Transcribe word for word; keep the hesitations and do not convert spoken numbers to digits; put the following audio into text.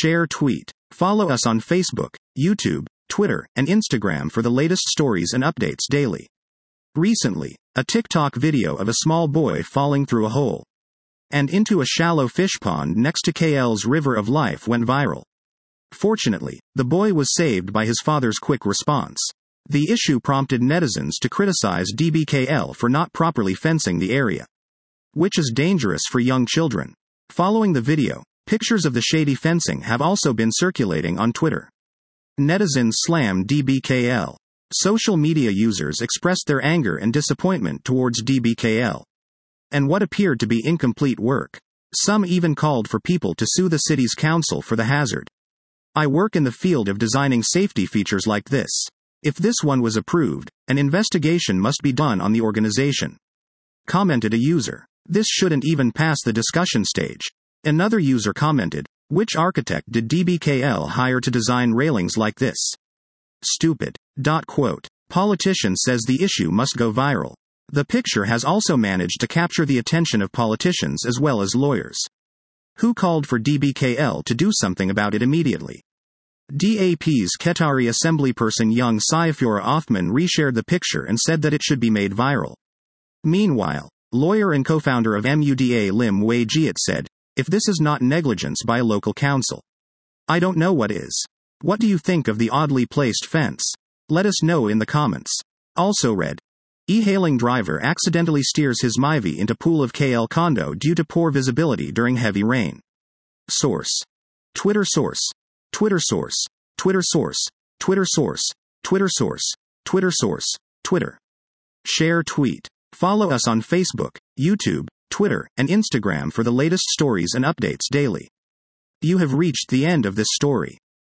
Share tweet. Follow us on Facebook, YouTube, Twitter, and Instagram for the latest stories and updates daily. Recently, a TikTok video of a small boy falling through a hole and into a shallow fish pond next to K L's River of Life went viral. Fortunately, the boy was saved by his father's quick response. The issue prompted netizens to criticize D B K L for not properly fencing the area, which is dangerous for young children. Following the video, pictures of the shady fencing have also been circulating on Twitter. Netizens slam D B K L. Social media users expressed their anger and disappointment towards D B K L and what appeared to be incomplete work. Some even called for people to sue the city's council for the hazard. I work in the field of designing safety features like this. If this one was approved, an investigation must be done on the organization, commented a user. This shouldn't even pass the discussion stage. Another user commented, which architect did D B K L hire to design railings like this? Stupid. Quote. Politician says the issue must go viral. The picture has also managed to capture the attention of politicians as well as lawyers, who called for D B K L to do something about it immediately. D A P's Qatari Assemblyperson Young Sayfura Othman reshared the picture and said that it should be made viral. Meanwhile, lawyer and co-founder of Muda Lim Wei Jiat said, if this is not negligence by a local council, I don't know what is. What do you think of the oddly placed fence? Let us know in the comments. Also read, e-hailing driver accidentally steers his Myvi into pool of K L condo due to poor visibility during heavy rain. Source. Twitter source. Twitter source. Twitter source. Twitter source. Twitter source. Twitter source. Twitter. Share tweet. Follow us on Facebook, YouTube, Twitter, and Instagram for the latest stories and updates daily. You have reached the end of this story.